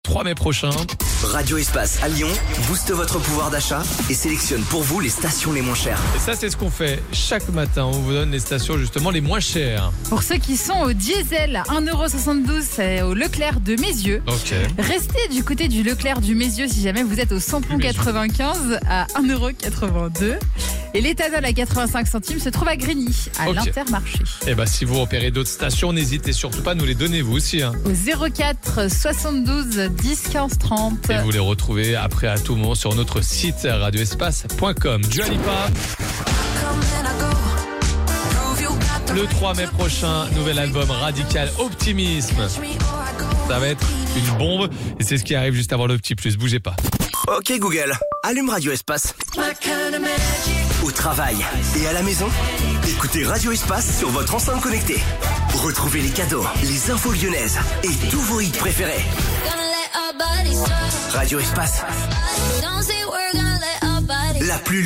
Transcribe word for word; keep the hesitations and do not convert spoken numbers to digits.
trois mai prochain. Radio Espace à Lyon booste votre pouvoir d'achat et sélectionne pour vous les stations les moins chères. Et ça, c'est ce qu'on fait chaque matin. On vous donne les stations justement les moins chères. Pour ceux qui sont au diesel, un euro soixante-douze, c'est au Leclerc de Mézieux. Ok. Restez du côté du Leclerc du Mézieux si jamais vous êtes au samplon quatre-vingt-quinze à un euro quatre-vingt-deux. Et l'éthanol à quatre-vingt-cinq centimes se trouve à Grigny, à Ok. l'Intermarché. Et bah si vous repérez d'autres stations, n'hésitez surtout pas à nous les donner vous aussi. Hein. Au zéro quatre soixante-douze dix quinze trente. Et vous les retrouvez après à tout moment sur notre site radio espace point com. Dua Lipa. Le trois mai prochain, nouvel album Radical Optimisme. Ça va être une bombe et c'est ce qui arrive juste avant le petit plus. Bougez pas. Ok Google, allume Radio Espace. Au travail et à la maison, écoutez Radio Espace sur votre enceinte connectée. Retrouvez les cadeaux, les infos lyonnaises et tous vos hits préférés. Radio Espace, la plus